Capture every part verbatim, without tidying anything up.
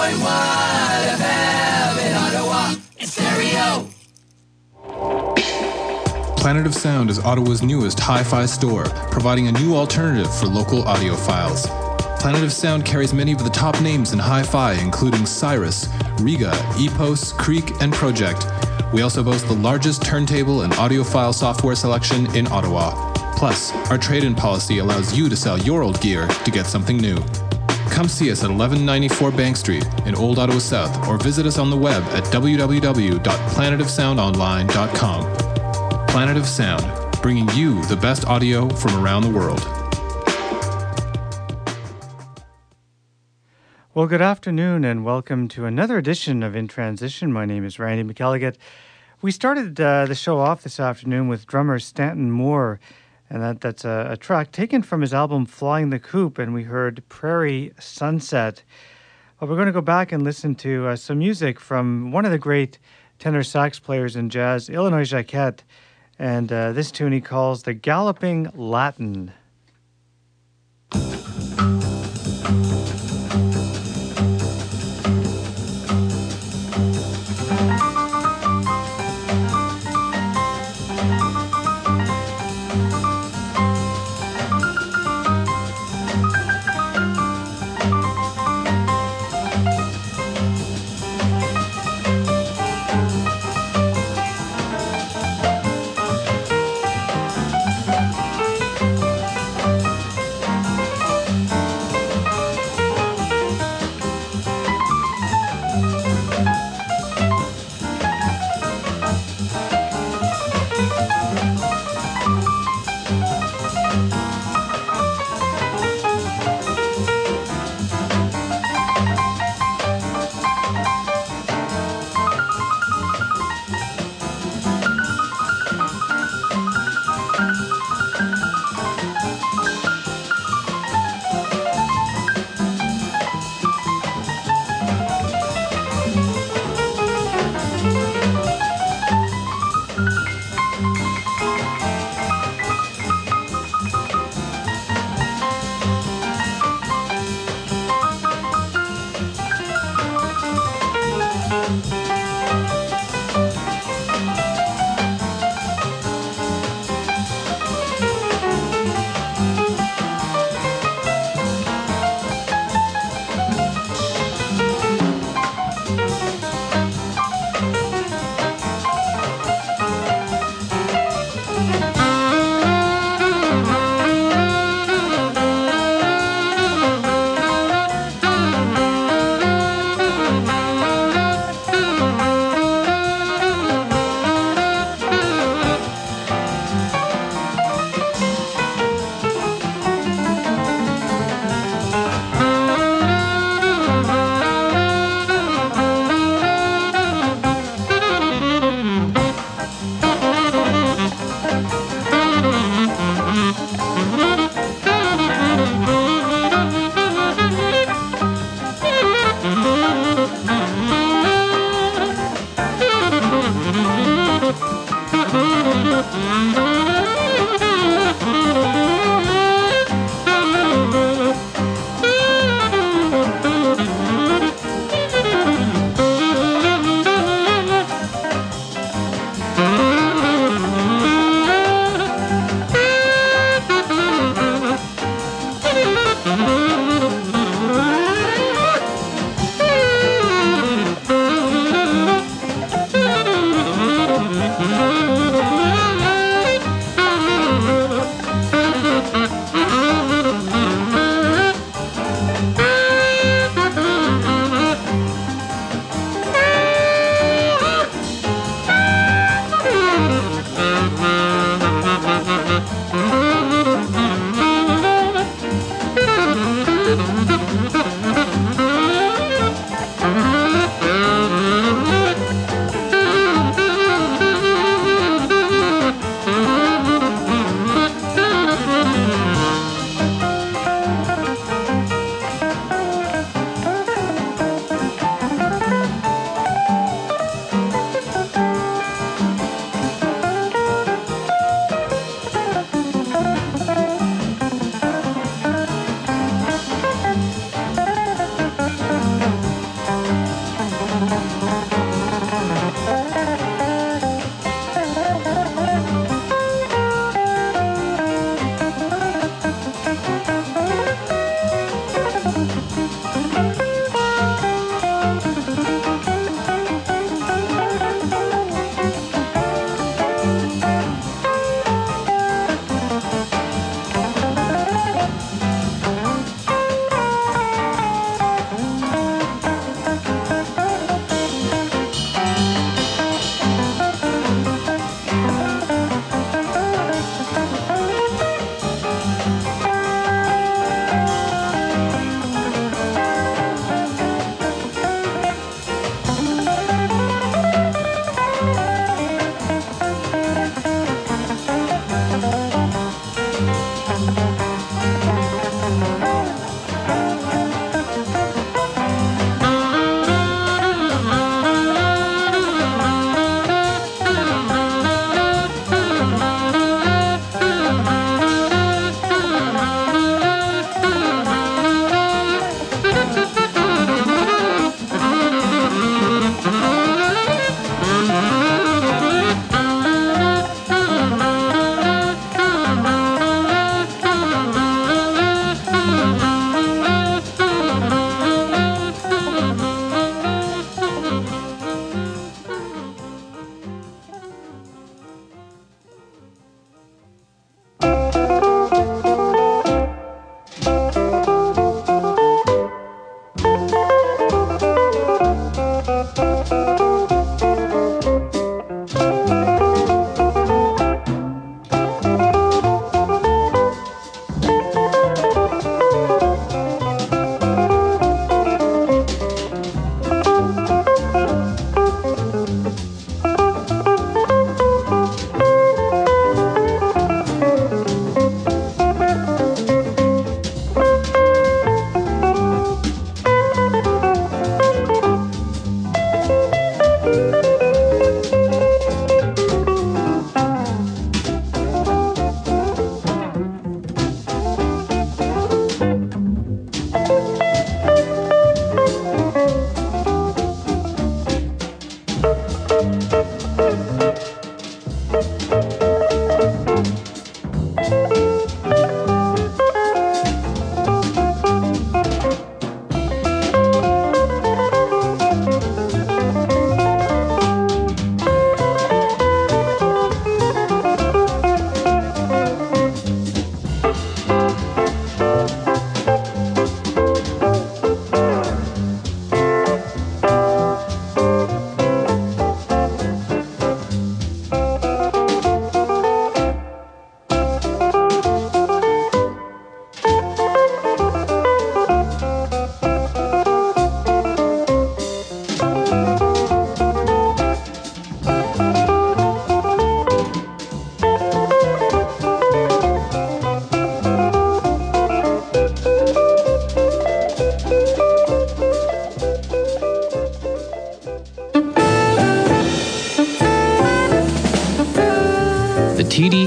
point one F M in Ottawa, in stereo. Planet of Sound is Ottawa's newest hi-fi store, providing a new alternative for local audiophiles. Planet of Sound carries many of the top names in hi-fi, including Cyrus, Riga, Epos, Creek, and Project. We also boast the largest turntable and audiophile software selection in Ottawa. Plus, our trade-in policy allows you to sell your old gear to get something new. Come see us at eleven ninety-four Bank Street in Old Ottawa South, or visit us on the web at w w w dot planet of sound online dot com. Planet of Sound, bringing you the best audio from around the world. Well, good afternoon and welcome to another edition of In Transition. My name is Randy McElligott. We started uh, the show off this afternoon with drummer Stanton Moore, and that, that's a, a track taken from his album Flying the Coop, and we heard Prairie Sunset. Well, we're going to go back and listen to uh, some music from one of the great tenor sax players in jazz, Illinois Jacquet, and uh, this tune he calls The Galloping Latin.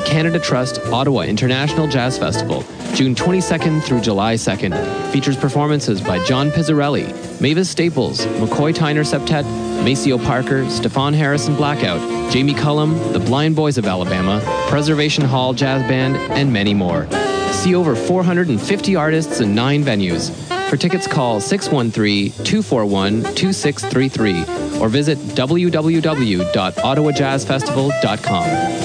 Canada Trust Ottawa International Jazz Festival, June twenty-second through July second. Features performances by John Pizzarelli, Mavis Staples, McCoy Tyner Septet, Maceo Parker, Stephon Harrison Blackout, Jamie Cullum, the Blind Boys of Alabama, Preservation Hall Jazz Band, and many more. See over four hundred fifty artists in nine venues. For tickets, call six one three, two four one, two six three three or visit w w w dot ottawa jazz festival dot com.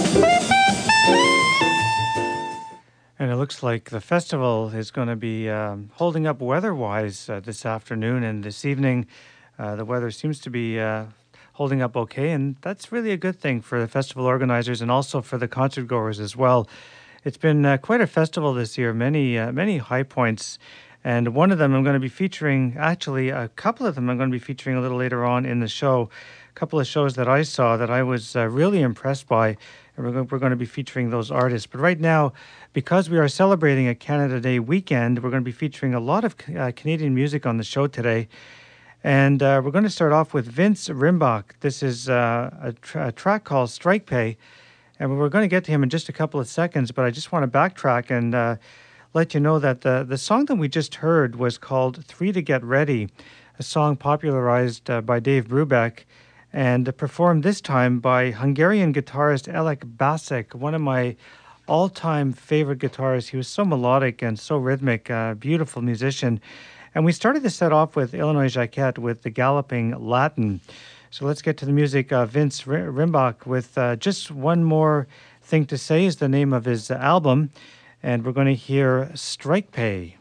And it looks like the festival is going to be um, holding up weather-wise uh, this afternoon and this evening. Uh, the weather seems to be uh, holding up okay, and that's really a good thing for the festival organizers and also for the concert goers as well. It's been uh, quite a festival this year, many uh, many high points, and one of them I'm going to be featuring, actually a couple of them I'm going to be featuring a little later on in the show. A couple of shows that I saw that I was uh, really impressed by, and we're going, we're going to be featuring those artists. But right now, because we are celebrating a Canada Day weekend, we're going to be featuring a lot of uh, Canadian music on the show today. And uh, we're going to start off with Vince Rimbach. This is uh, a, tra- a track called Strike Pay. And we're going to get to him in just a couple of seconds, but I just want to backtrack and uh, let you know that the, the song that we just heard was called Three to Get Ready, a song popularized uh, by Dave Brubeck and performed this time by Hungarian guitarist Elek Basek, one of my all-time favorite guitarists. He was so melodic and so rhythmic, uh, beautiful musician. And we started the set off with Illinois Jacquet with the Galloping Latin. So let's get to the music. Uh, Vince Rimbach with uh, Just One More Thing to Say is the name of his uh, album. And we're going to hear Strike Pay.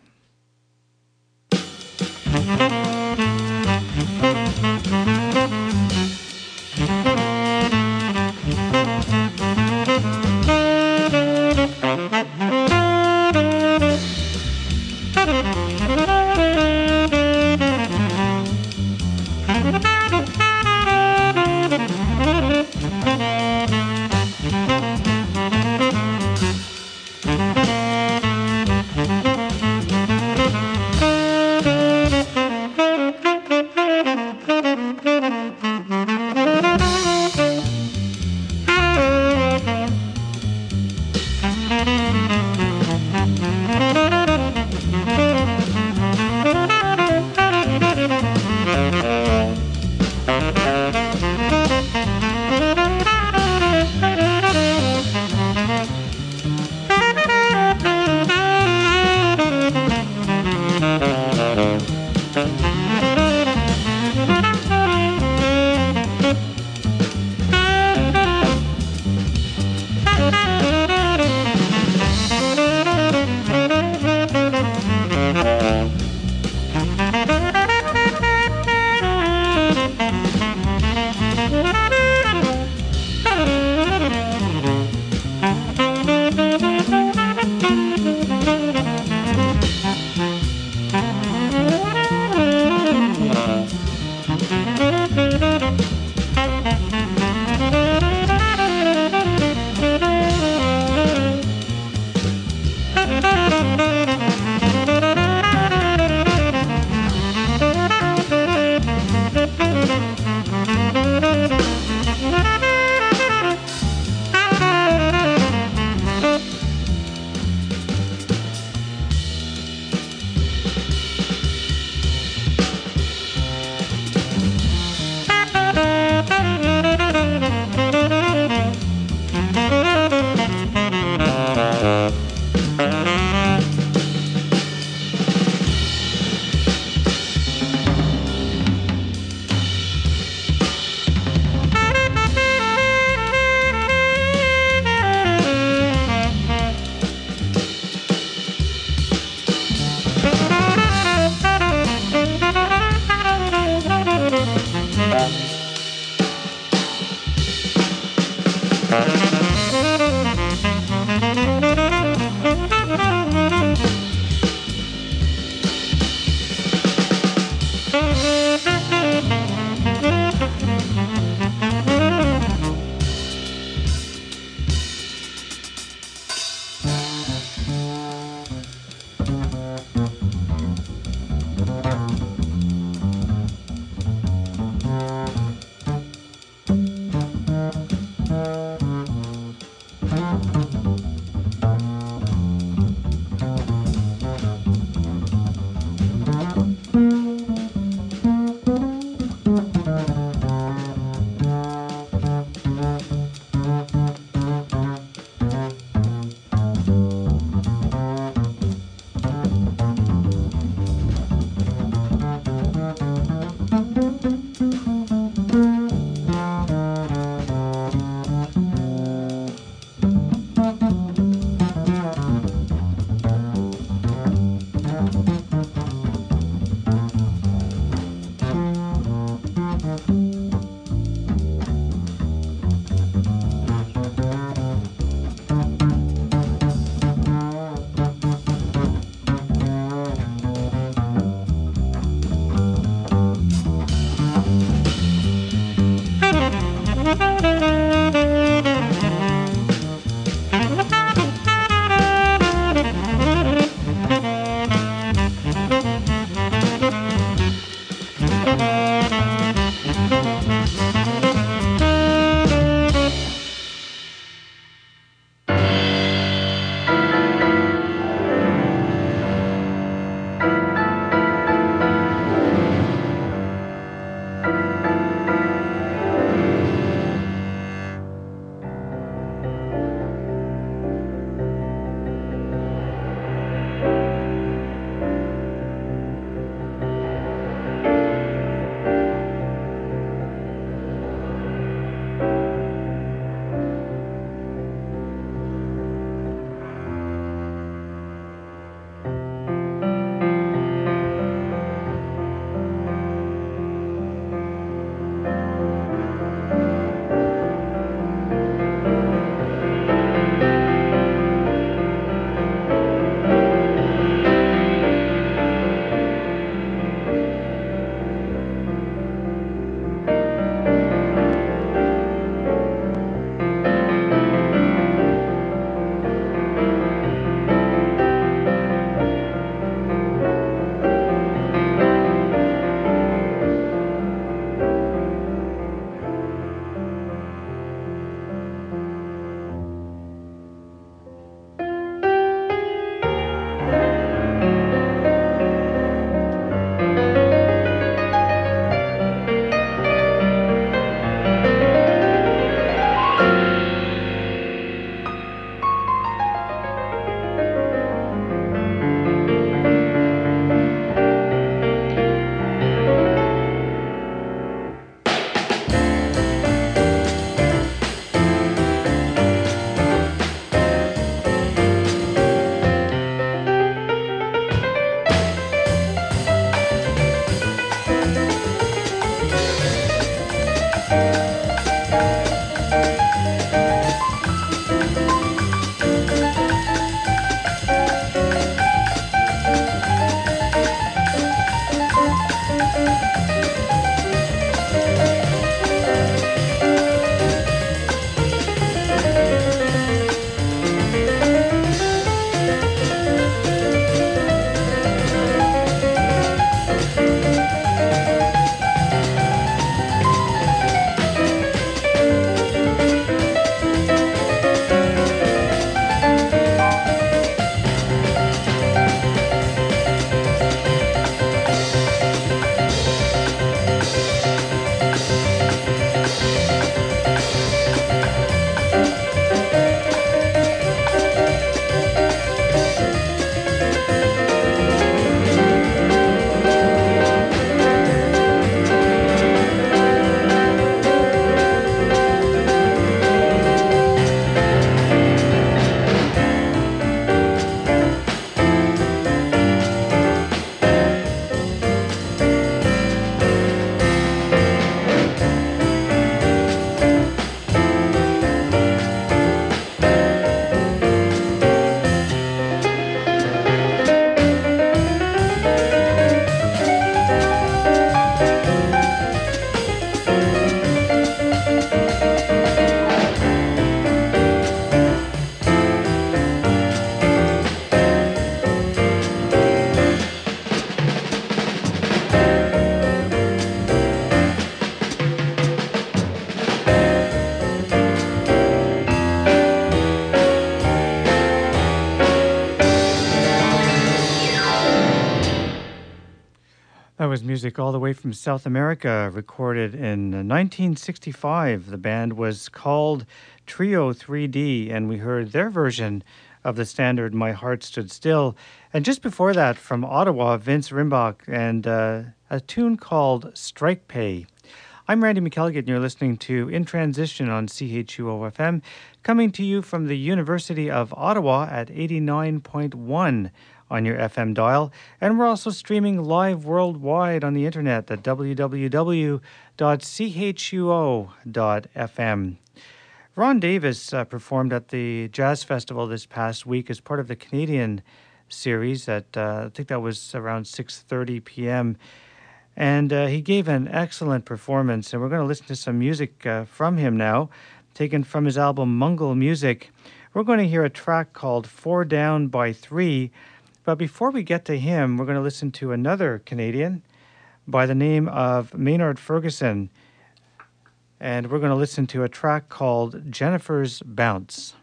That was music all the way from South America, recorded in nineteen sixty-five. The band was called Trio three D, and we heard their version of the standard My Heart Stood Still. And just before that, from Ottawa, Vince Rimbach, and uh, a tune called Strike Pay. I'm Randy McElligott, and you're listening to In Transition on C H U O F M, coming to you from the University of Ottawa at eighty-nine point one on your F M dial. And we're also streaming live worldwide on the internet at w w w dot c h u o dot f m. Ron Davis uh, performed at the Jazz Festival this past week as part of the Canadian series at, uh, I think that was around six thirty p.m. And uh, he gave an excellent performance, and we're going to listen to some music uh, from him now, taken from his album Mungle Music. We're going to hear a track called Four Down by Three, but before we get to him, we're going to listen to another Canadian by the name of Maynard Ferguson, and we're going to listen to a track called Jennifer's Bounce.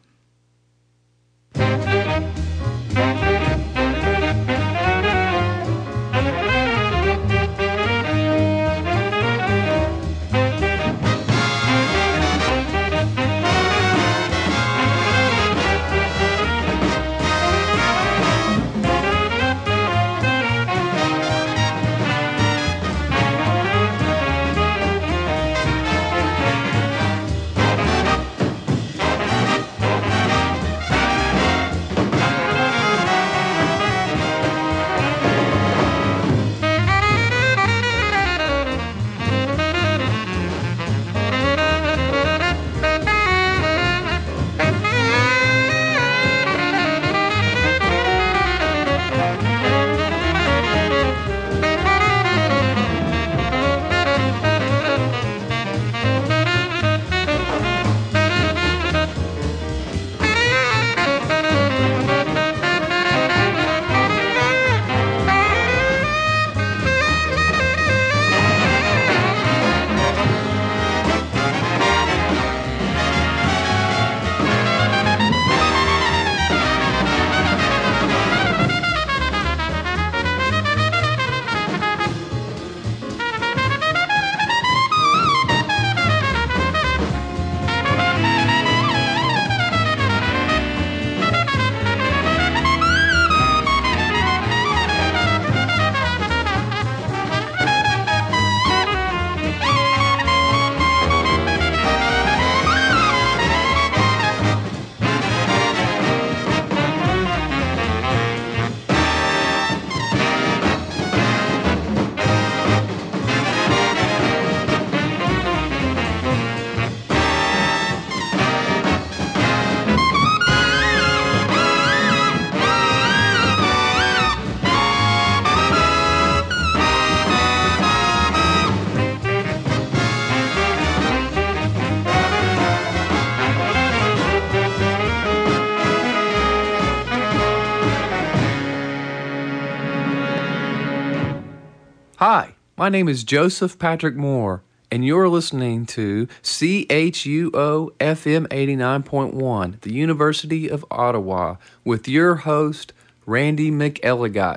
Hi, my name is Joseph Patrick Moore, and you're listening to C H U O F M eighty-nine point one, the University of Ottawa, with your host, Randy McElligott.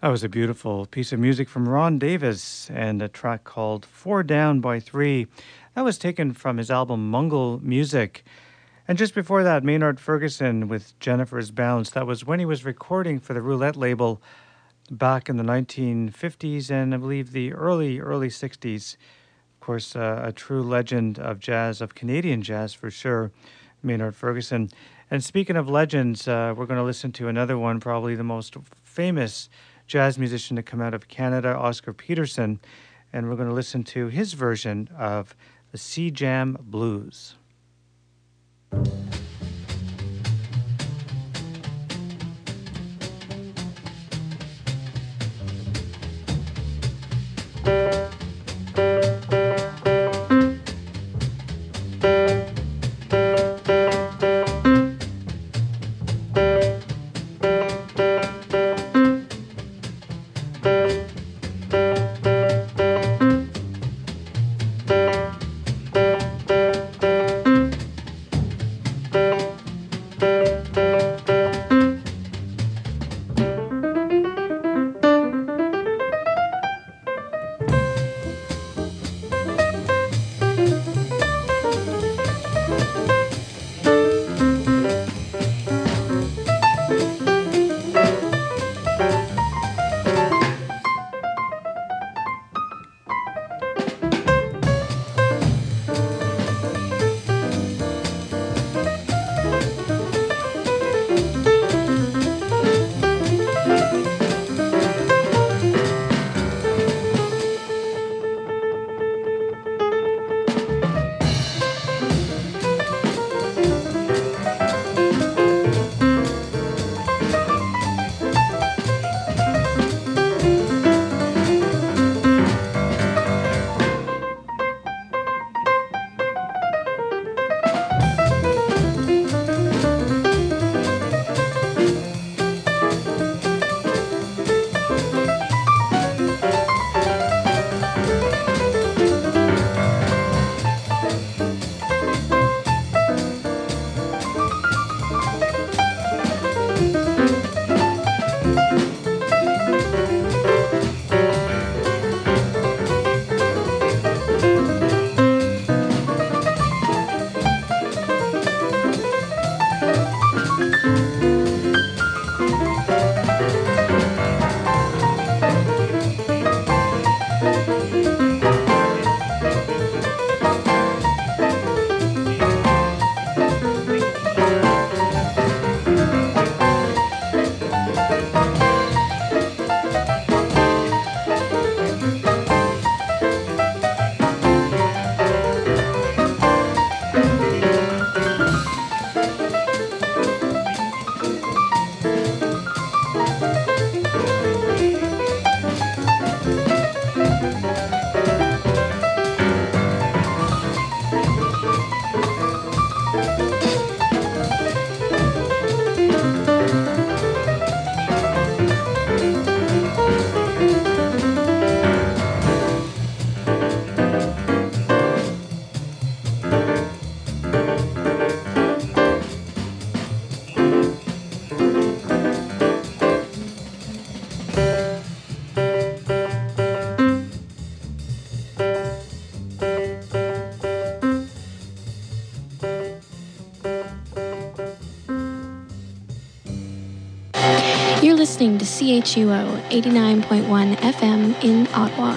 That was a beautiful piece of music from Ron Davis and a track called Four Down by Three. That was taken from his album Mungle Music. And just before that, Maynard Ferguson with Jennifer's Bounce. That was when he was recording for the Roulette label back in the nineteen fifties and I believe the early, early sixties. Of course, uh, a true legend of jazz, of Canadian jazz for sure, Maynard Ferguson. And speaking of legends, uh, we're going to listen to another one, probably the most famous jazz musician to come out of Canada, Oscar Peterson. And we're going to listen to his version of the Sea Jam Blues. You're listening to C H U O eighty-nine point one F M in Ottawa.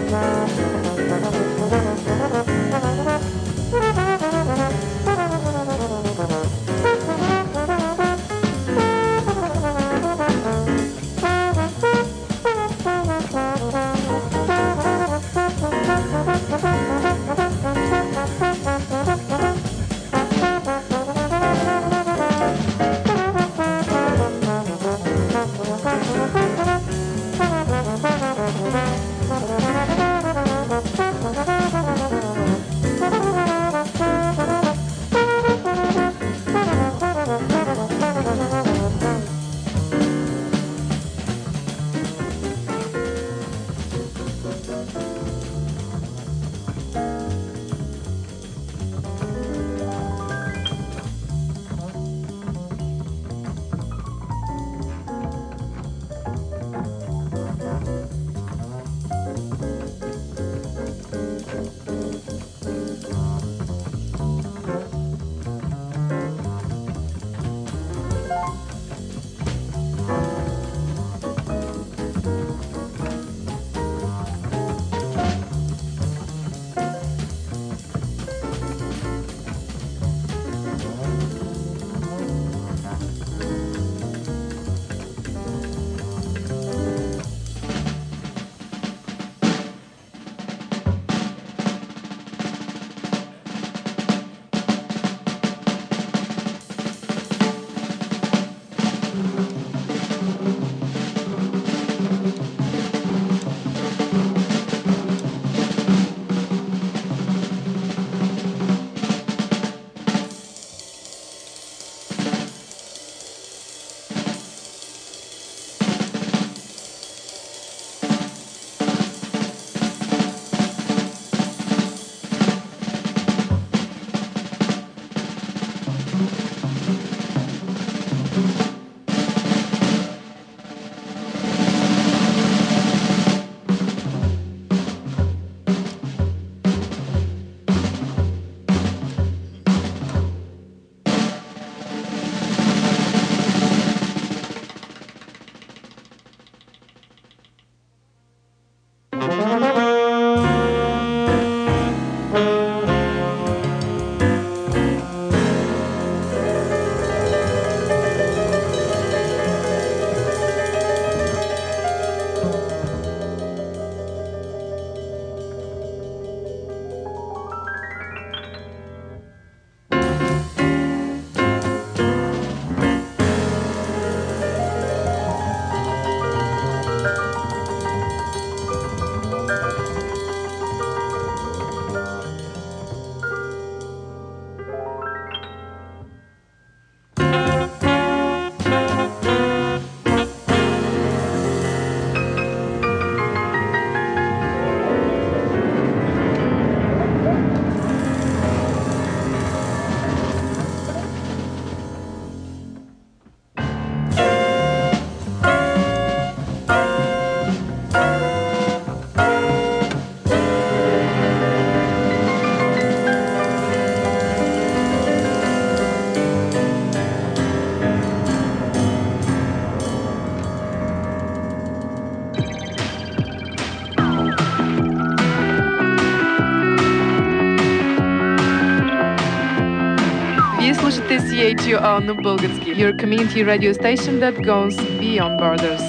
слушате Си Ейч Ю О на български. Your community radio station that goes beyond borders.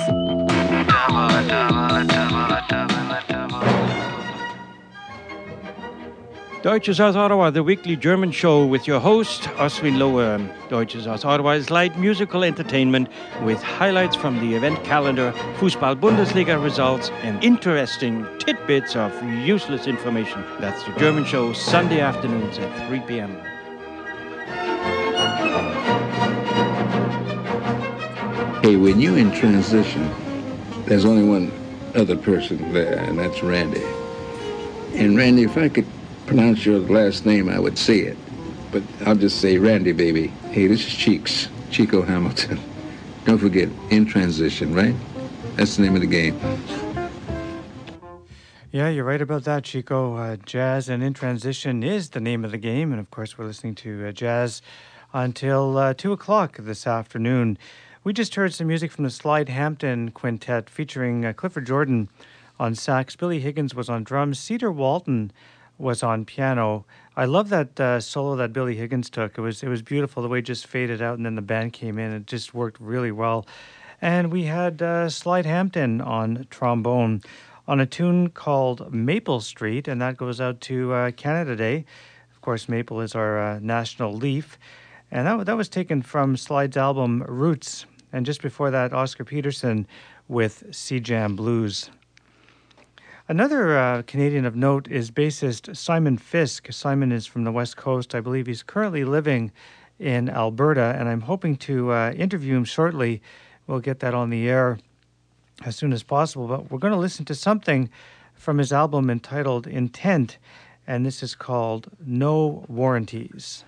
Deutsches aus Ottawa, the weekly German show with your host, Oswin Lohr. Deutsches aus Ottawa is light musical entertainment with highlights from the event calendar, Fußball-Bundesliga results, and interesting tidbits of useless information. That's the German show, Sunday afternoons at three p.m. Hey, when you're in transition, there's only one other person there, and that's Randy. And Randy, if I could pronounce your last name, I would say it. But I'll just say Randy, baby. Hey, this is Cheeks, Chico Hamilton. Don't forget, in transition, right? That's the name of the game. Yeah, you're right about that, Chico. Uh, jazz and In Transition is the name of the game. And, of course, we're listening to uh, jazz until uh, two o'clock this afternoon. We just heard some music from the Slide Hampton Quintet featuring uh, Clifford Jordan on sax. Billy Higgins was on drums. Cedar Walton was on piano. I love that uh, solo that Billy Higgins took. It was it was beautiful the way it just faded out, and then the band came in. It just worked really well. And we had uh, Slide Hampton on trombone on a tune called Maple Street, and that goes out to uh, Canada Day. Of course, maple is our uh, national leaf. And that, that was taken from Slide's album Roots. And just before that, Oscar Peterson with Sea Jam Blues. Another uh, Canadian of note is bassist Simon Fisk. Simon is from the West Coast. I believe he's currently living in Alberta, and I'm hoping to uh, interview him shortly. We'll get that on the air as soon as possible. But we're going to listen to something from his album entitled Intent, and this is called No Warranties.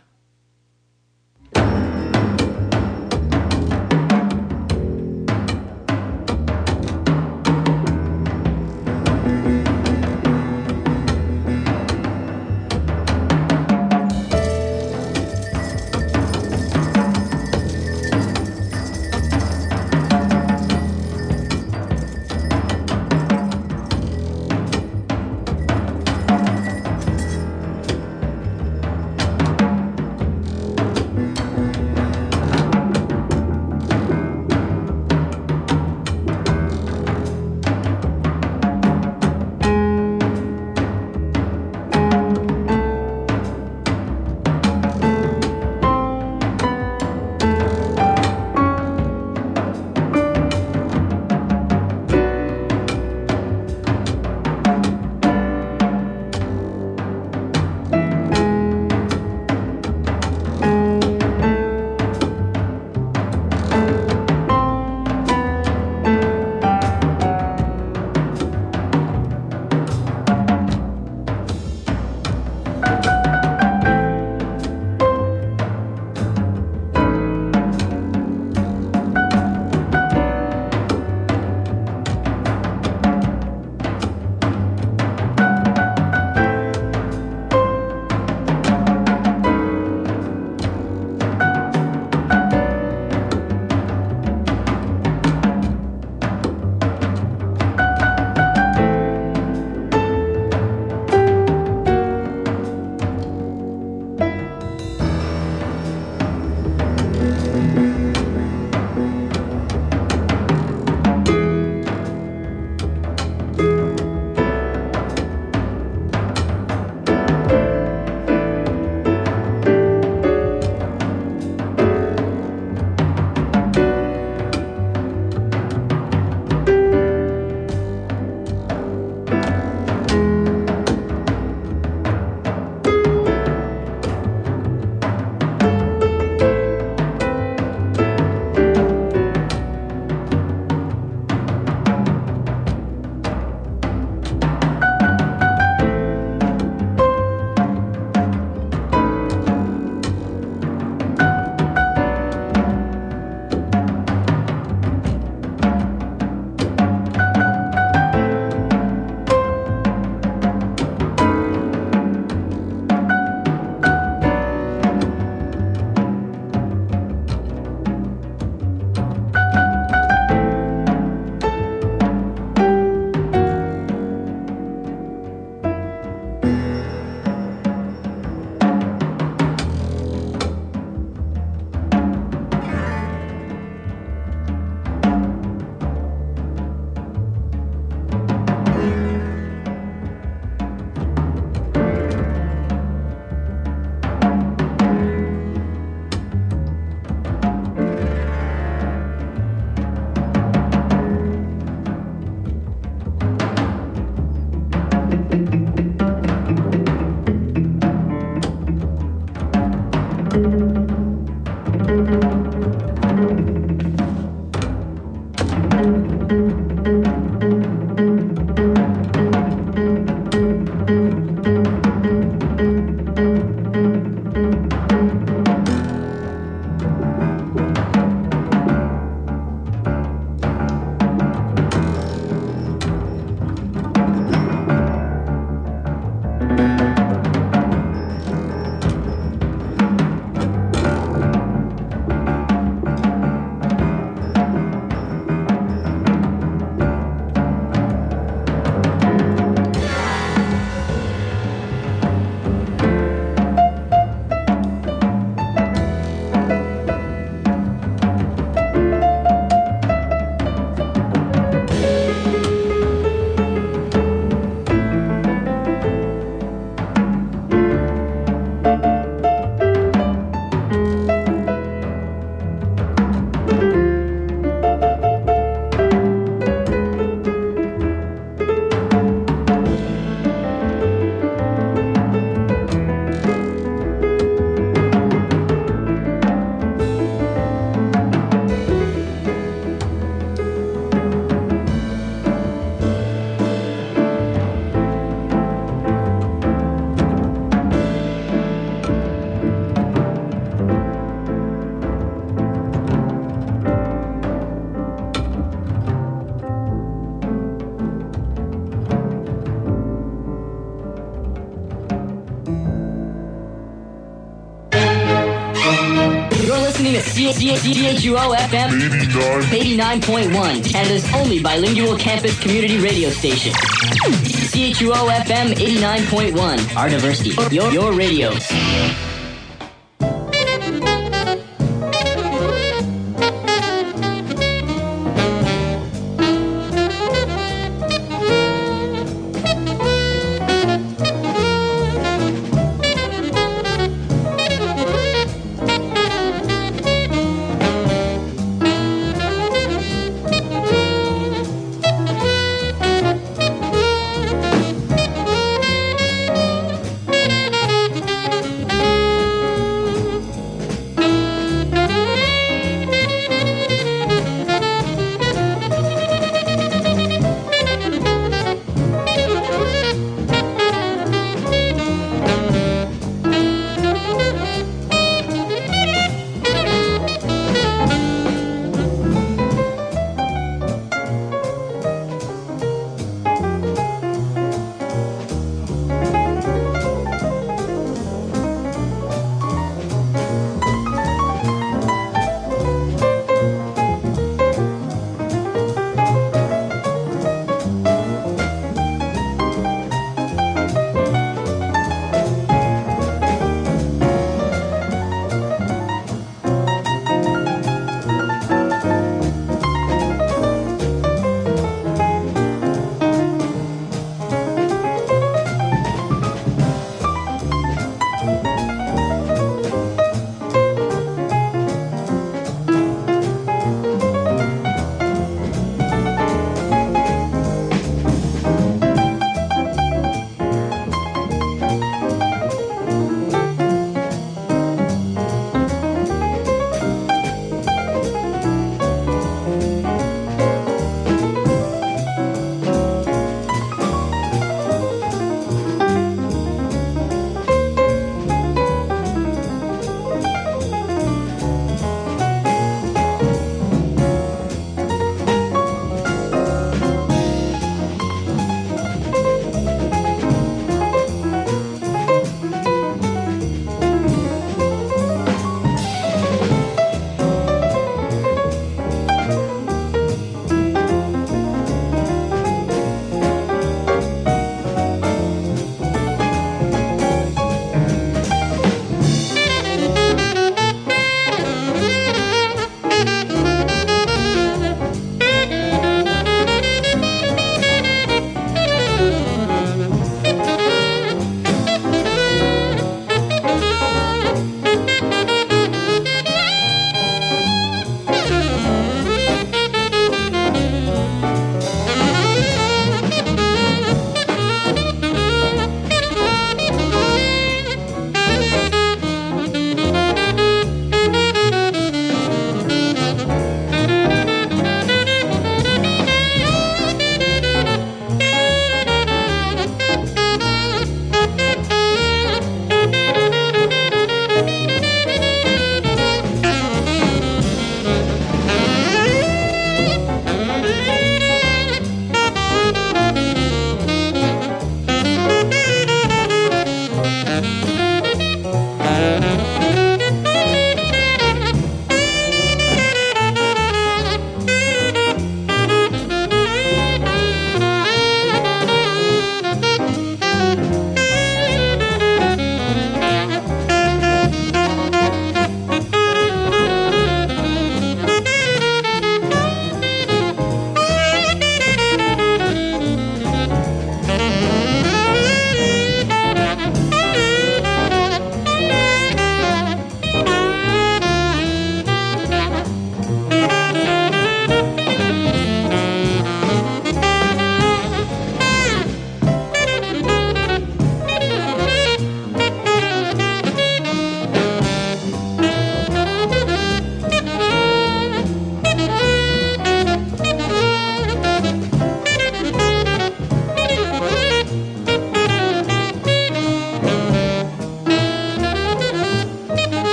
C H U O F M eighty-nine point one, Canada's only bilingual campus community radio station. C H U O F M eighty-nine point one, our diversity, your, your radio.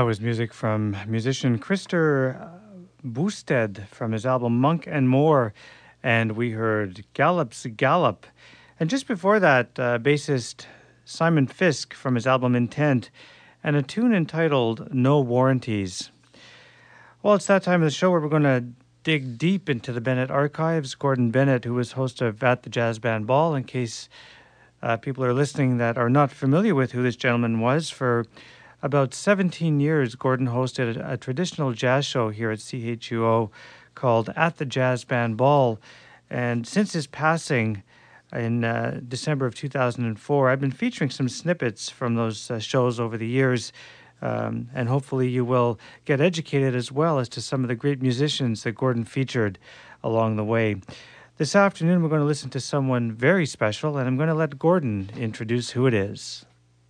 that was music from musician Christer Boosted from his album Monk and More, and we heard Gallop's Gallop. And just before that, uh, bassist Simon Fisk from his album Intent, and a tune entitled No Warranties. Well, it's that time of the show where we're going to dig deep into the Bennett archives. Gordon Bennett, who was host of At the Jazz Band Ball, in case uh, people are listening that are not familiar with who this gentleman was, for about seventeen years, Gordon hosted a, a traditional jazz show here at C H U O called At the Jazz Band Ball. And since his passing in uh, December of two thousand four, I've been featuring some snippets from those uh, shows over the years. Um, and hopefully you will get educated as well as to some of the great musicians that Gordon featured along the way. This afternoon, we're going to listen to someone very special, and I'm going to let Gordon introduce who it is.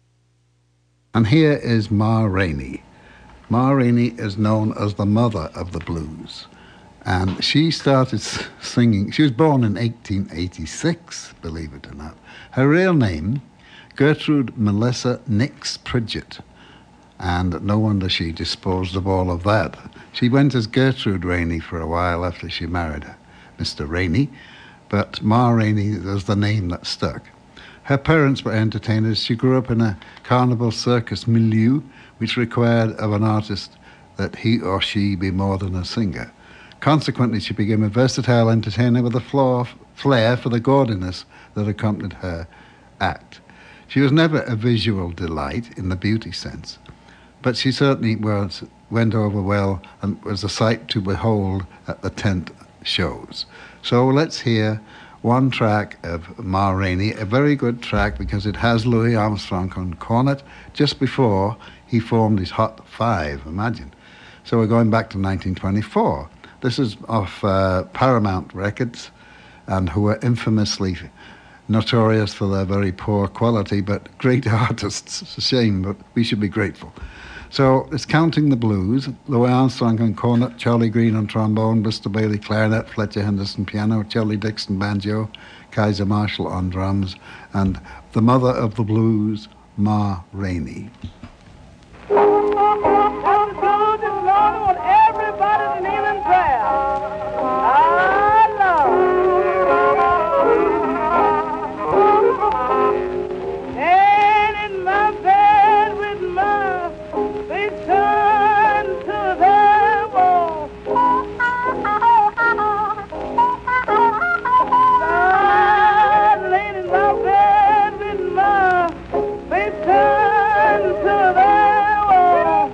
And here is Ma Rainey. Ma Rainey is known as the mother of the blues. And she started singing, she was born in eighteen eighty-six, believe it or not. Her real name, Gertrude Melissa Nix Pridgett. And no wonder she disposed of all of that. She went as Gertrude Rainey for a while after she married Mister Rainey, but Ma Rainey was the name that stuck. Her parents were entertainers. She grew up in a carnival circus milieu, which required of an artist that he or she be more than a singer. Consequently, she became a versatile entertainer with a flaw, flair for the gaudiness that accompanied her act. She was never a visual delight in the beauty sense, but she certainly was, went over well and was a sight to behold at the tent shows. So let's hear one track of Ma Rainey, a very good track because it has Louis Armstrong on cornet just before he formed his Hot Five, imagine. So we're going back to nineteen twenty-four. This is off uh, Paramount Records, and who are infamously notorious for their very poor quality, but great artists. It's a shame, but we should be grateful. So it's Counting the Blues, Louis Armstrong on cornet, Charlie Green on trombone, Bristol Bailey clarinet, Fletcher Henderson piano, Charlie Dixon banjo, Kaiser Marshall on drums, and the mother of the blues, Ma Rainey. Everybody's kneeling prayer. I love. And in my bed with my face turned to the wall. I laid in my bed with my face turned to the wall.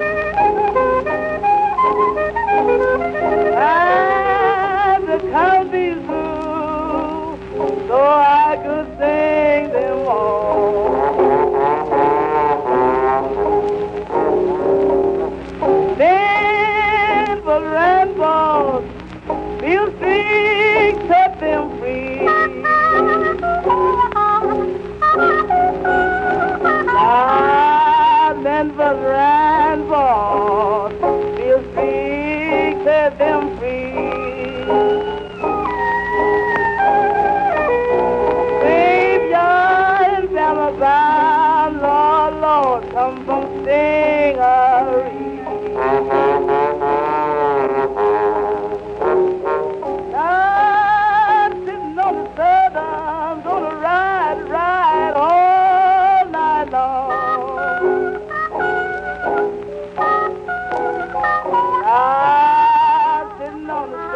And the county zoo, so I could sing them all. Then for rainbows, feel free, set them free. Ah, then for rainbows, feel free, set them free. Savior and Alabama, Lord, Lord, come from Stingery. I'm sitting on the southern, gonna ride, ride all night long. I'm sitting on the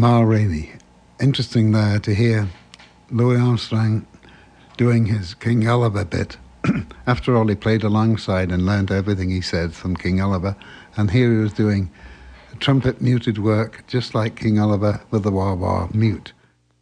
Ma Rainey. Interesting there to hear Louis Armstrong doing his King Oliver bit. After all, he played alongside and learned everything he said from King Oliver, and here he was doing trumpet muted work just like King Oliver with the wah-wah mute.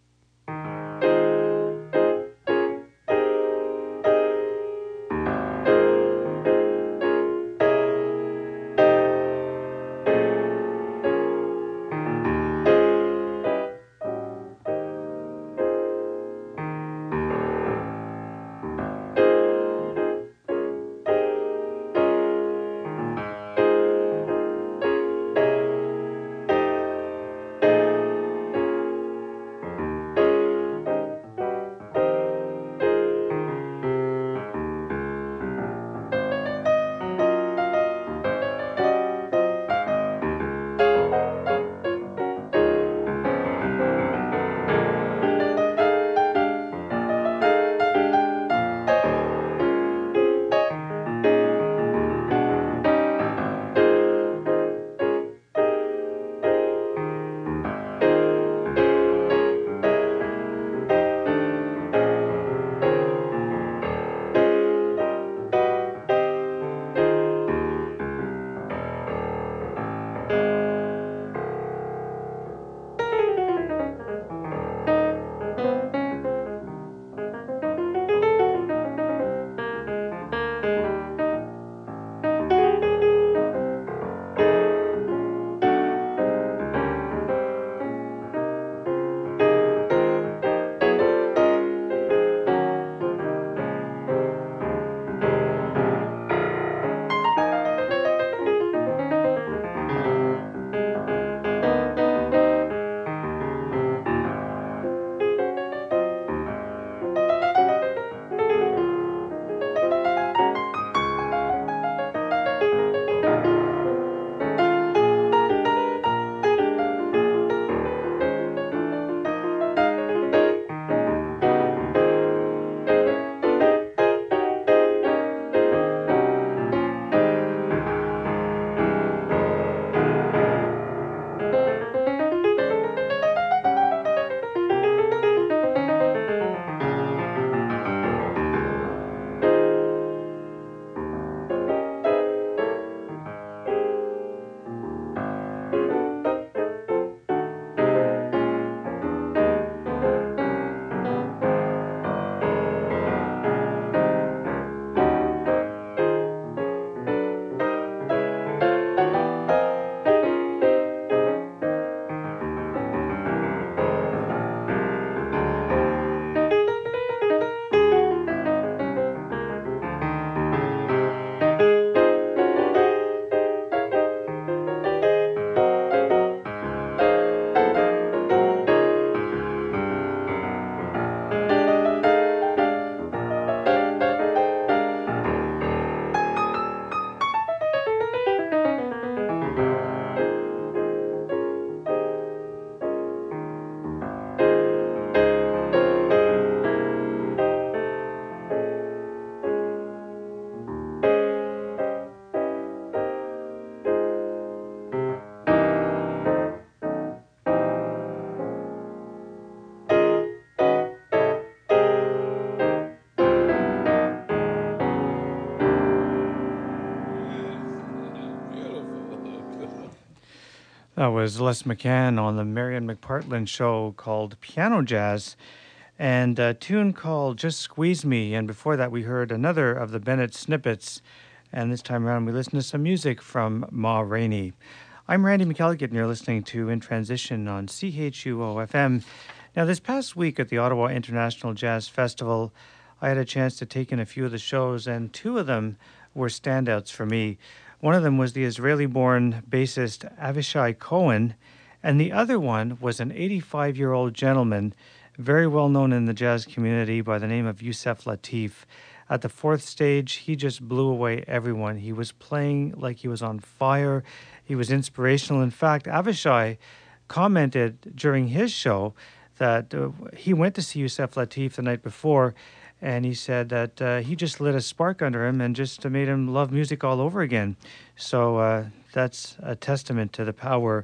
That was Les McCann on the Marion McPartland show called Piano Jazz, and a tune called Just Squeeze Me. And before that, we heard another of the Bennett snippets. And this time around, we listened to some music from Ma Rainey. I'm Randy McElligott, and you're listening to In Transition on C H U O F M. Now, this past week at the Ottawa International Jazz Festival, I had a chance to take in a few of the shows, and two of them were standouts for me. One of them was the Israeli-born bassist Avishai Cohen, and the other one was an eighty-five-year-old gentleman, very well known in the jazz community by the name of Yusef Lateef. At the fourth stage, he just blew away everyone. He was playing like he was on fire. He was inspirational. In fact, Avishai commented during his show that uh, he went to see Yusef Lateef the night before, and he said that uh, he just lit a spark under him and just uh, made him love music all over again. So uh, that's a testament to the power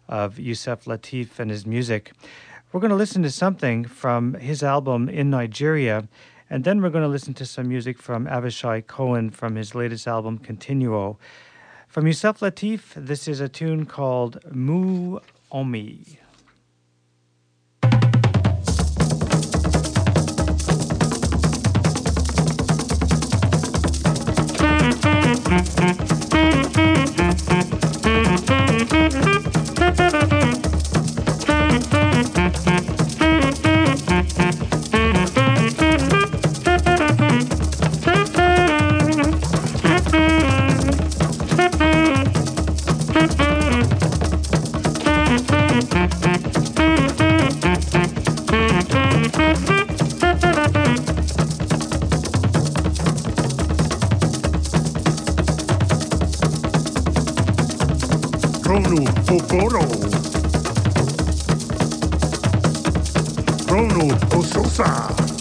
of Yusef Lateef and his music. We're going to listen to something from his album In Nigeria, and then we're going to listen to some music from Avishai Cohen from his latest album, Continuo. From Yusef Lateef, this is a tune called Mu Omi. Ronu Oboro, Ronu Ososa,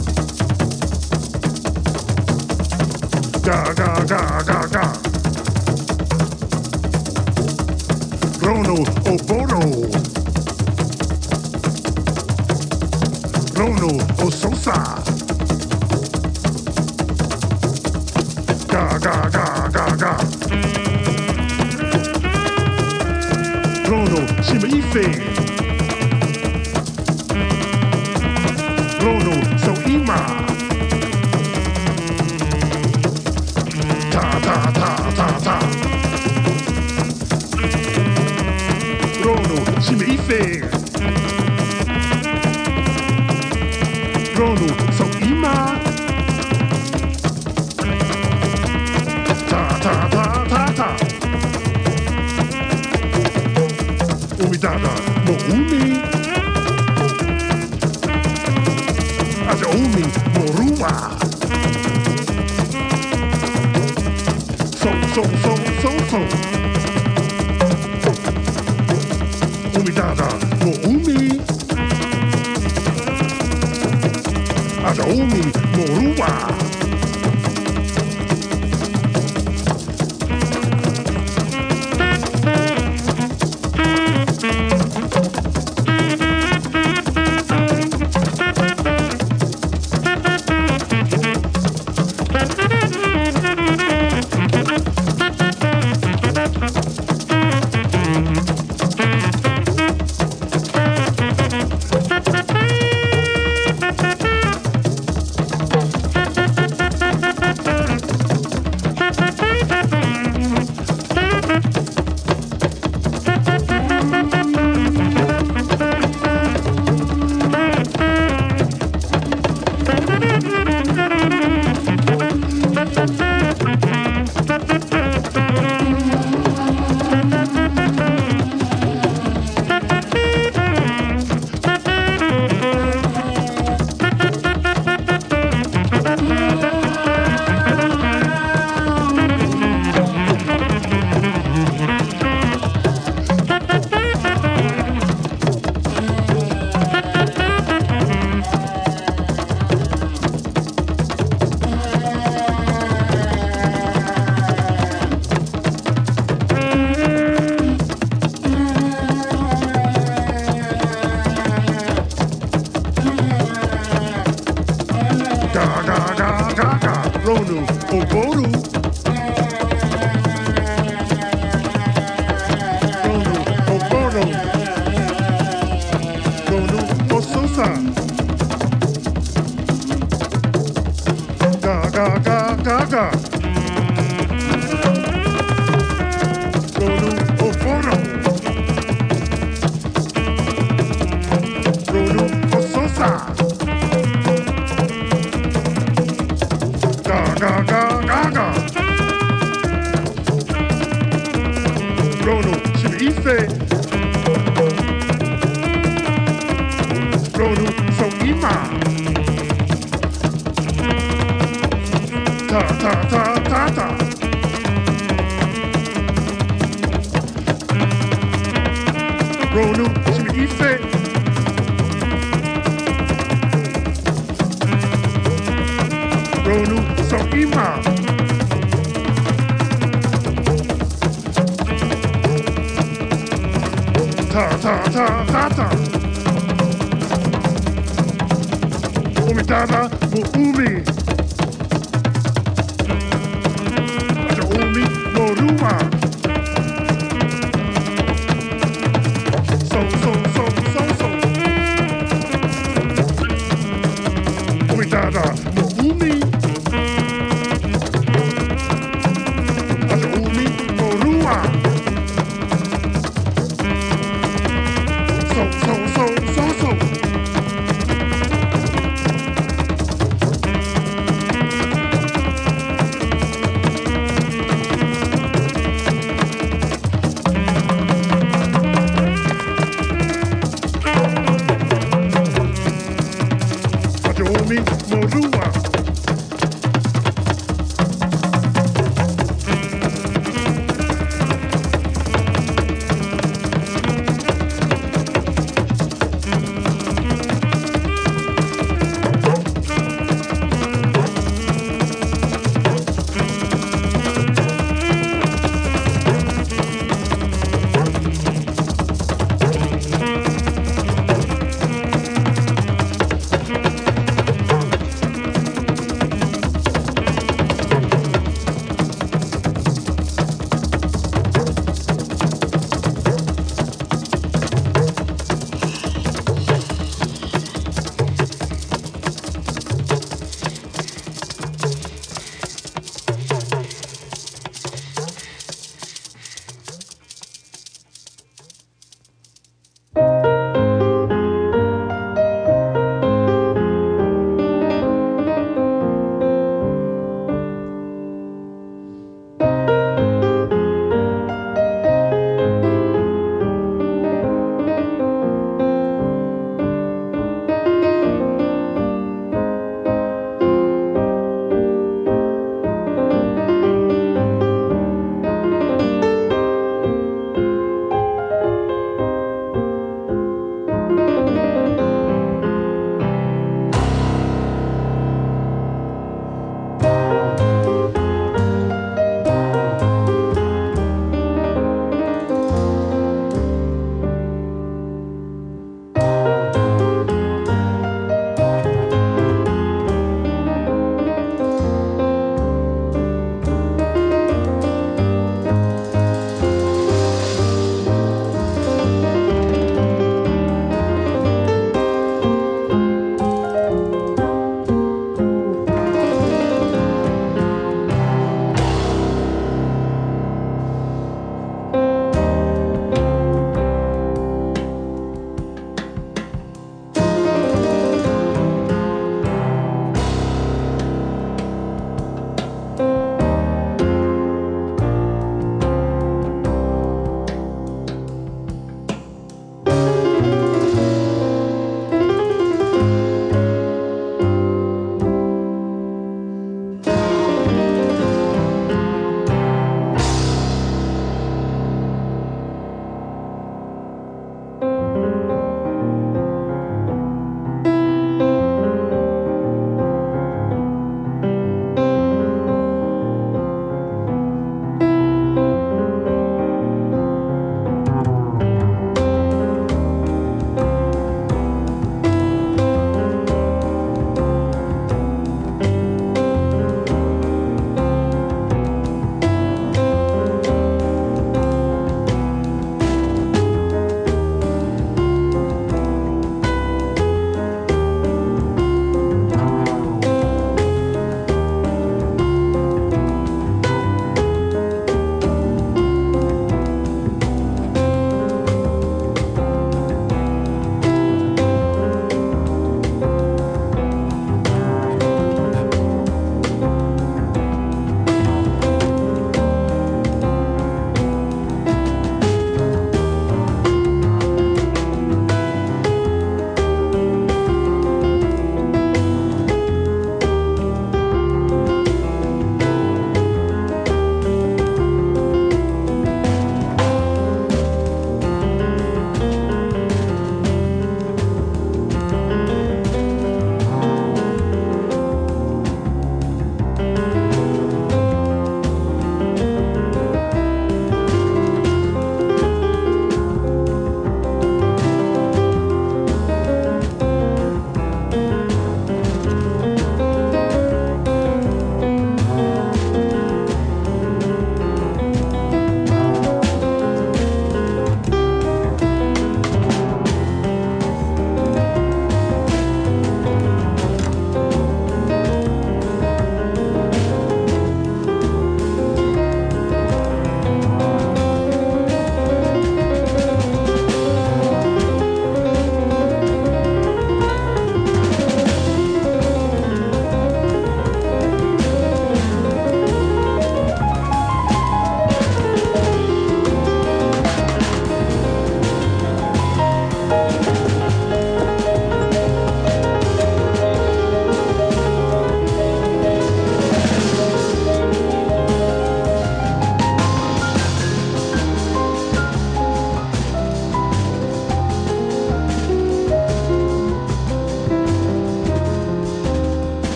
ga ga ga ga ga, Ronu Oboro, Ronu Ososa, ga ga ga ga ga. Rono Shimaife, Rono Soima, ta ta ta ta ta, Rono Shimaife, Rono Soima, ta ta ta ta ta. Umidada mo umi, aja umi mo ruma. So so so so so. Umidada mo umi, aja umi mo ruma. ta ta ta ta ta. Umi dada mo umi. Aja umi mo ruma. So so so so so. Umi dada mo umi. Aja umi mo ruma. So so so so so.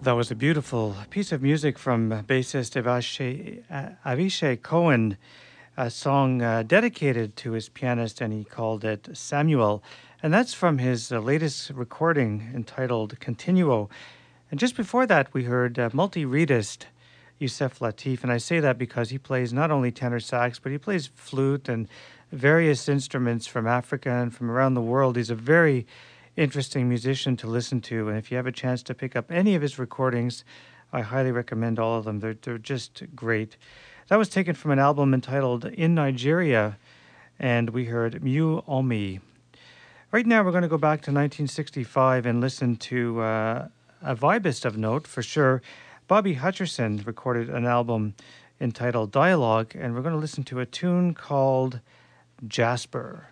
That was a beautiful piece of music from bassist Avishai, uh, Avishai Cohen, a song uh, dedicated to his pianist, and he called it Samuel. And that's from his uh, latest recording entitled Continuo. And just before that, we heard uh, multi-reedist Yusef Lateef. And I say that because he plays not only tenor sax, but he plays flute and various instruments from Africa and from around the world. He's a very interesting musician to listen to, and if you have a chance to pick up any of his recordings, I highly recommend all of them. They're, they're just great. That was taken from an album entitled In Nigeria, and we heard Mu Omi. Right now we're going to go back to nineteen sixty-five and listen to uh, a vibist of note, for sure. Bobby Hutcherson recorded an album entitled Dialogue, and we're going to listen to a tune called Jasper.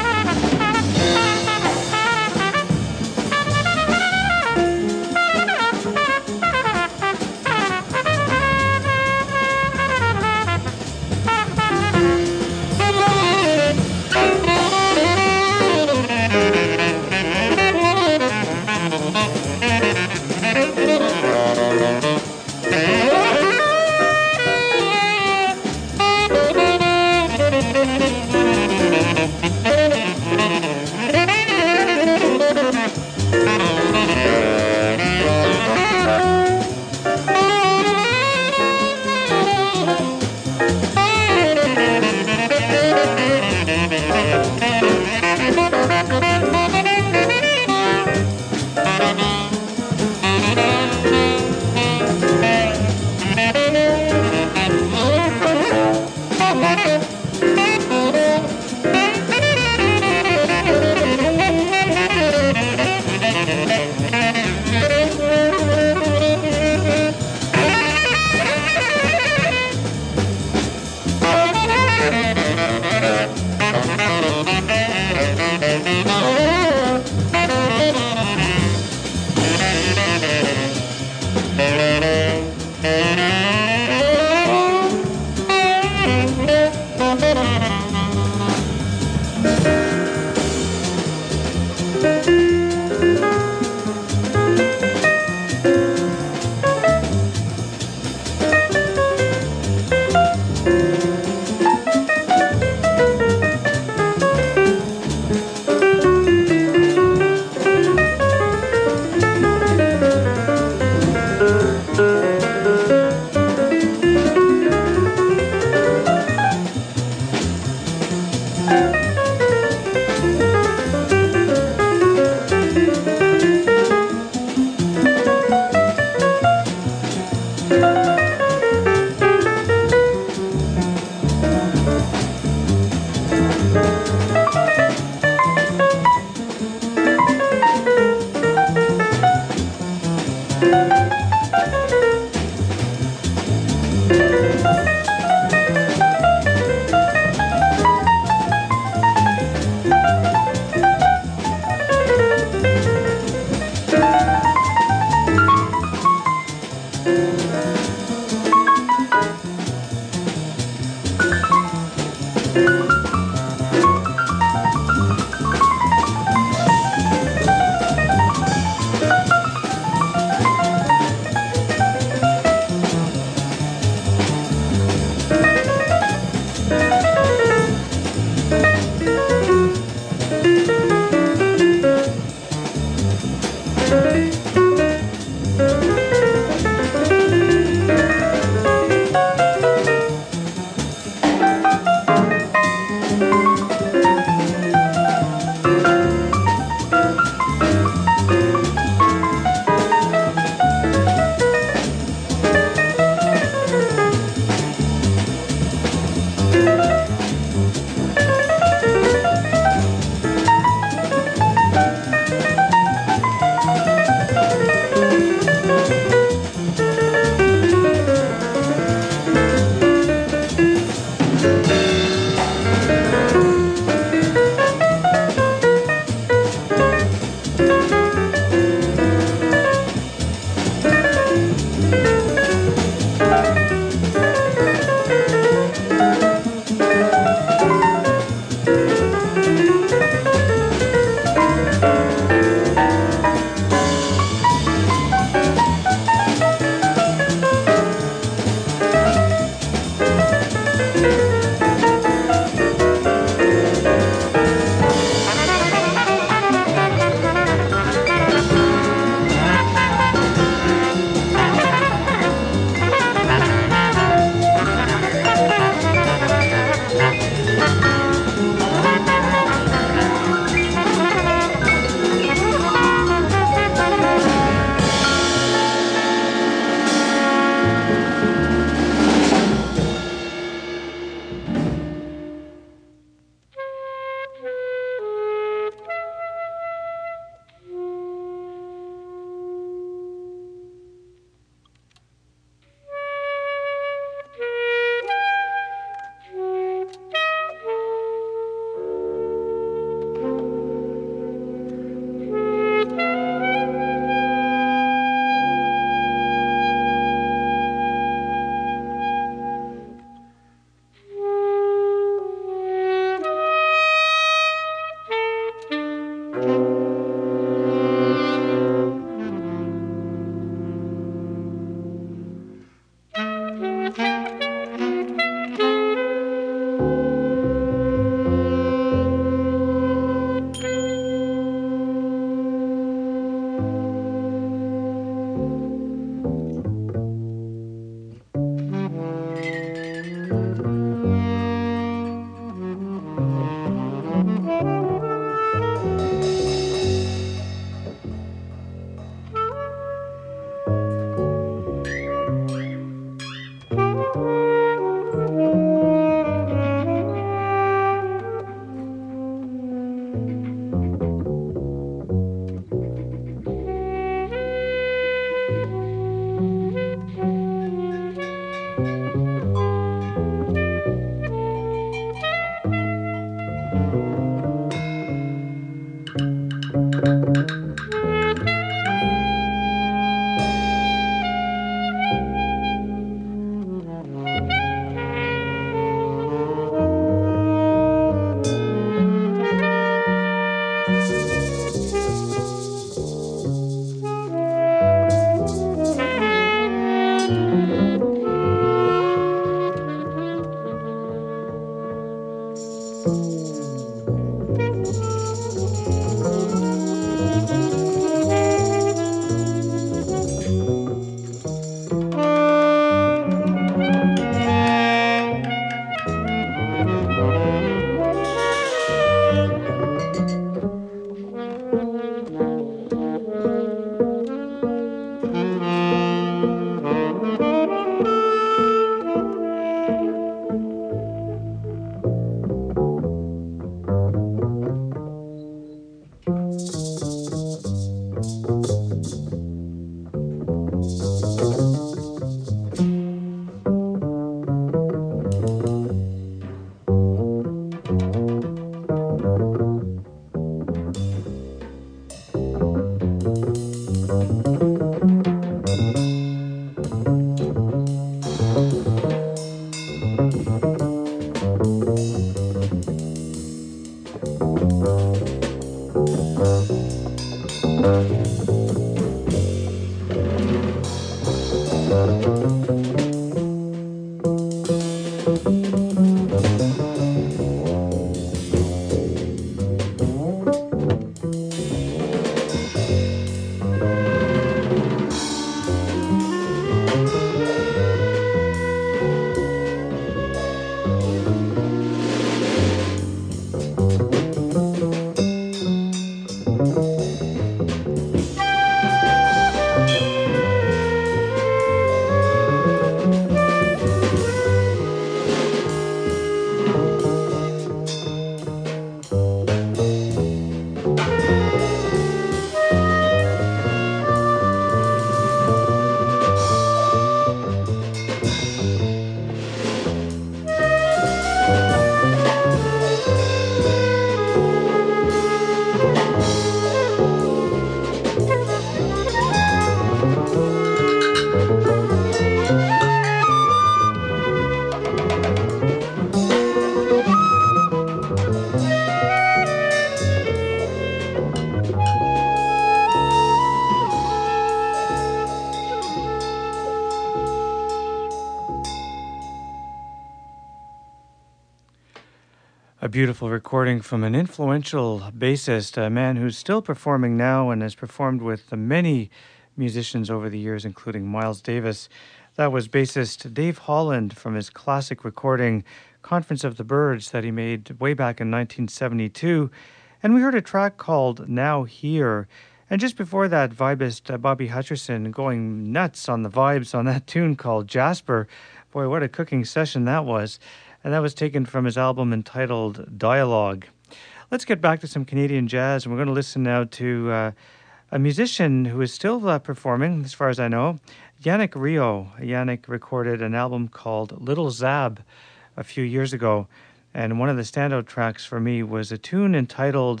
A beautiful recording from an influential bassist, a man who's still performing now and has performed with many musicians over the years, including Miles Davis. That was bassist Dave Holland from his classic recording, Conference of the Birds, that he made way back in nineteen seventy-two. And we heard a track called Now Here. And just before that, vibist uh, Bobby Hutcherson going nuts on the vibes on that tune called Jasper. Boy, what a cooking session that was. And that was taken from his album entitled Dialogue. Let's get back to some Canadian jazz, and we're going to listen now to uh, a musician who is still uh, performing, as far as I know, Yannick Rio. Yannick recorded an album called Little Zab a few years ago, and one of the standout tracks for me was a tune entitled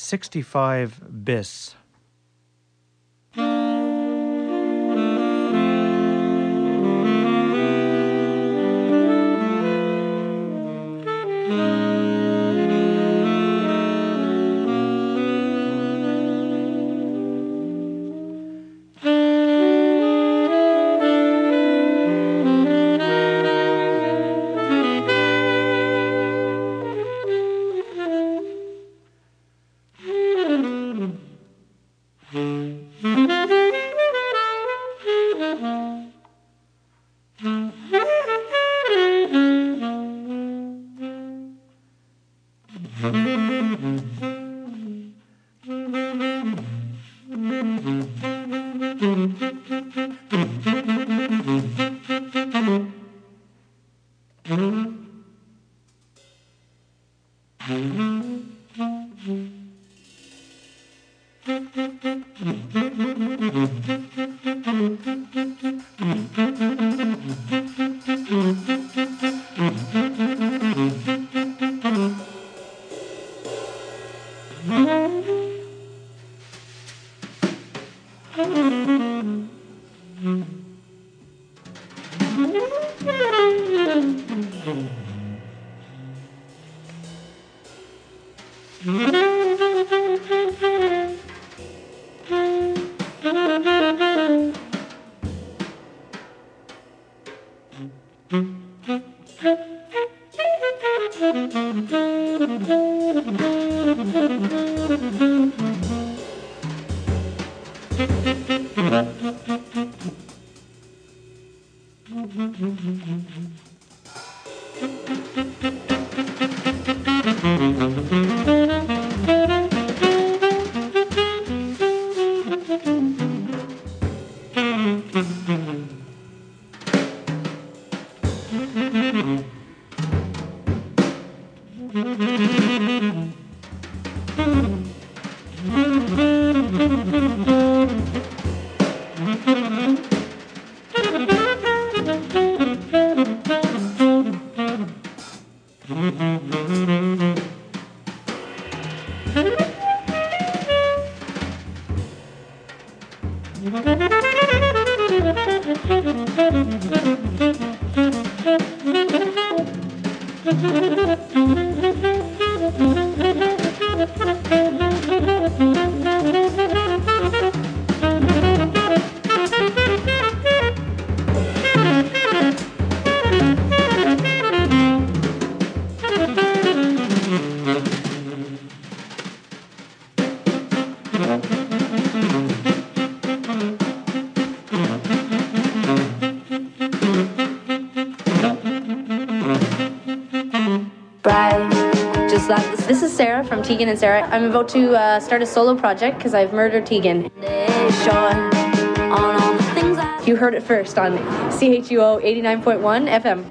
sixty-five bis. This is Sarah from Tegan and Sarah. I'm about to uh, start a solo project because I've murdered Tegan. You heard it first on C H U O eighty-nine point one F M.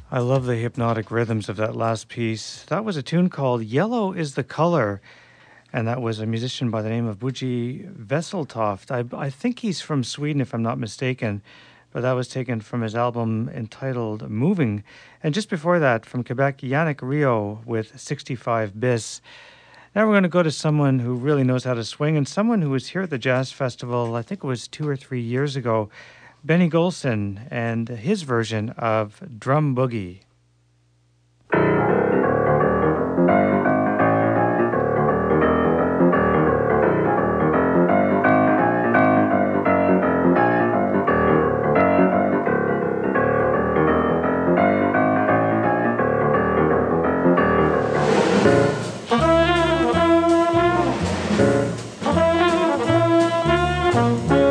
I love the hypnotic rhythms of that last piece. That was a tune called Yellow is the Color, and that was a musician by the name of Boji Vesseltoft. I, I think he's from Sweden, if I'm not mistaken, but that was taken from his album entitled Moving. And just before that, from Quebec, Yannick Rio with sixty-five bis. Now we're going to go to someone who really knows how to swing, and someone who was here at the Jazz Festival, I think it was two or three years ago, Benny Golson, and his version of Drum Boogie.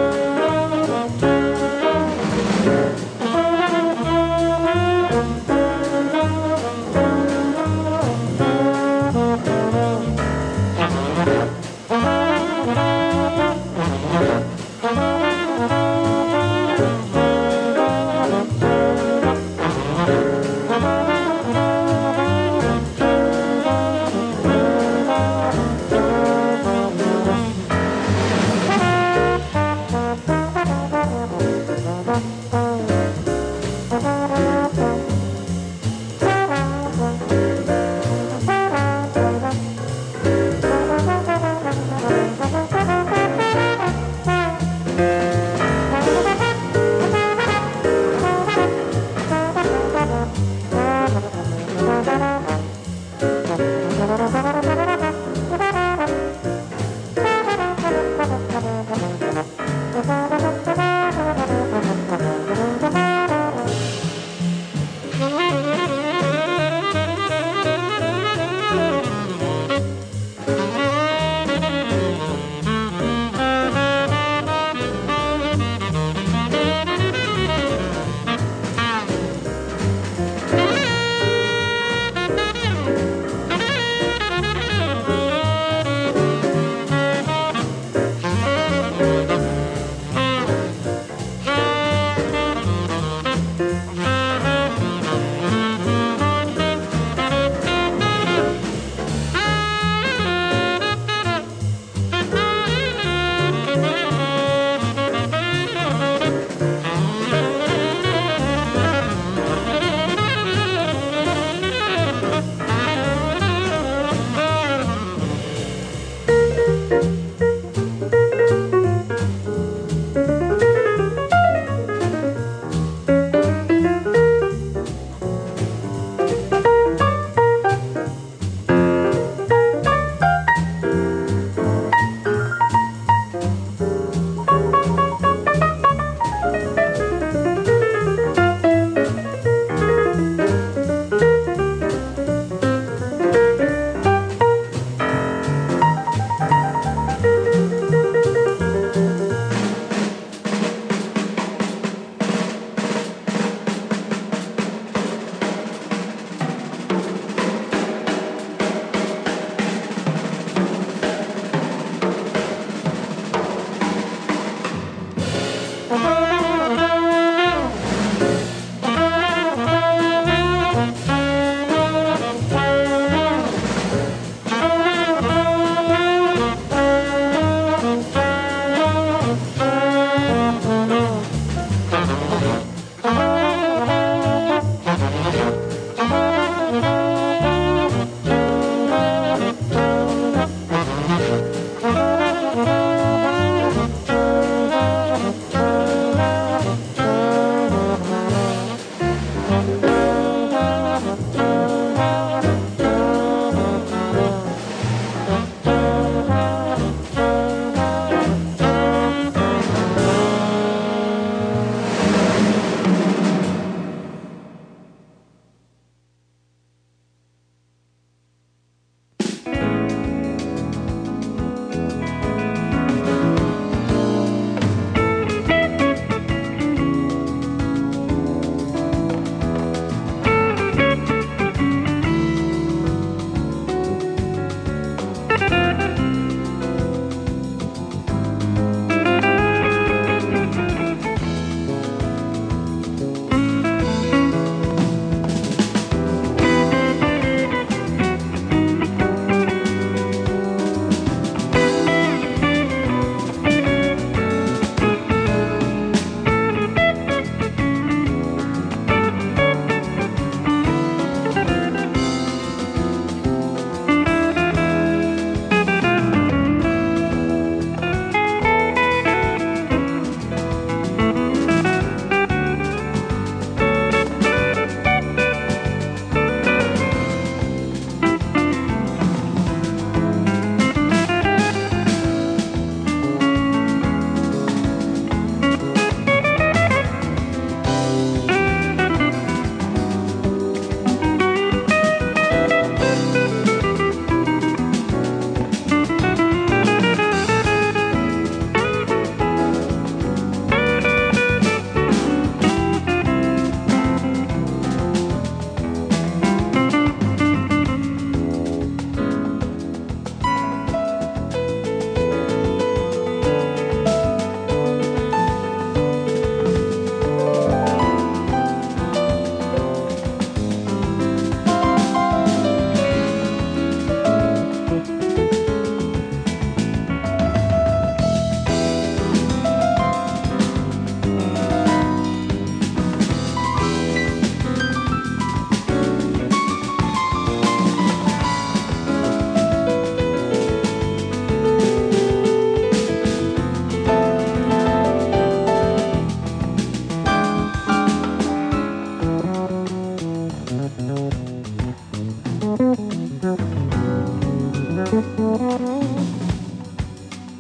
Thank you.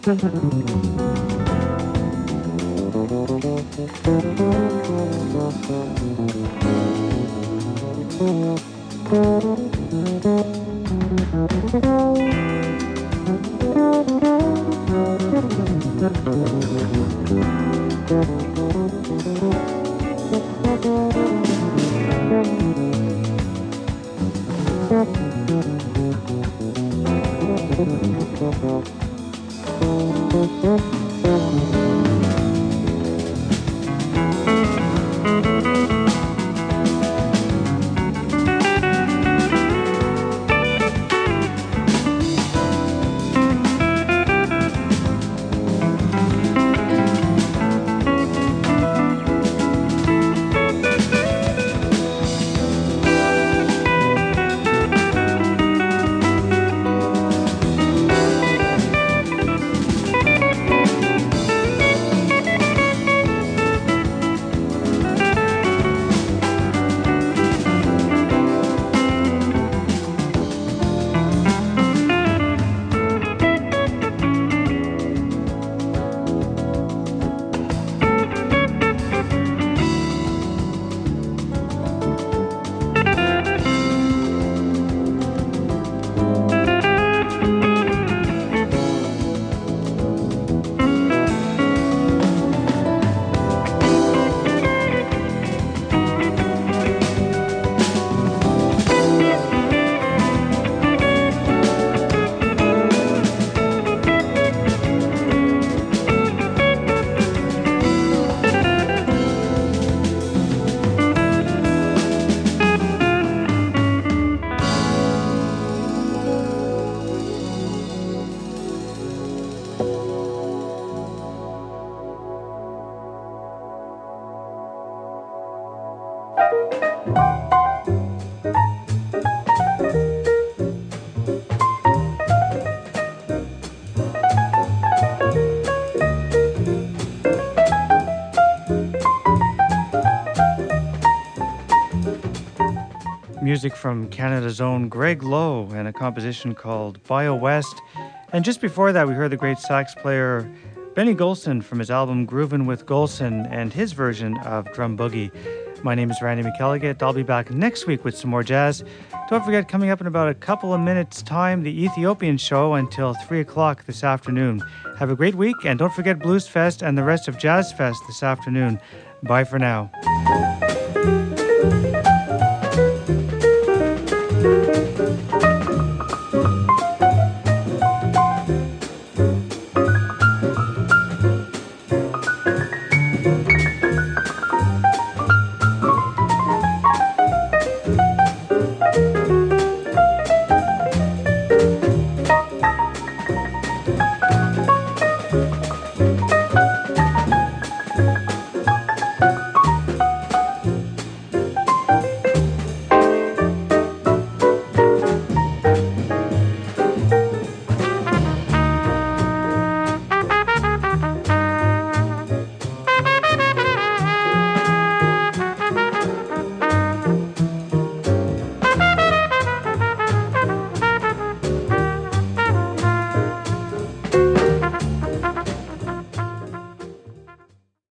Music from Canada's own Greg Lowe and a composition called Bio West. And just before that, we heard the great sax player Benny Golson from his album Groovin' with Golson and his version of Drum Boogie. My name is Randy McElligott. I'll be back next week with some more jazz. Don't forget, coming up in about a couple of minutes' time, the Ethiopian Show until three o'clock this afternoon. Have a great week, and don't forget Blues Fest and the rest of Jazz Fest this afternoon. Bye for now.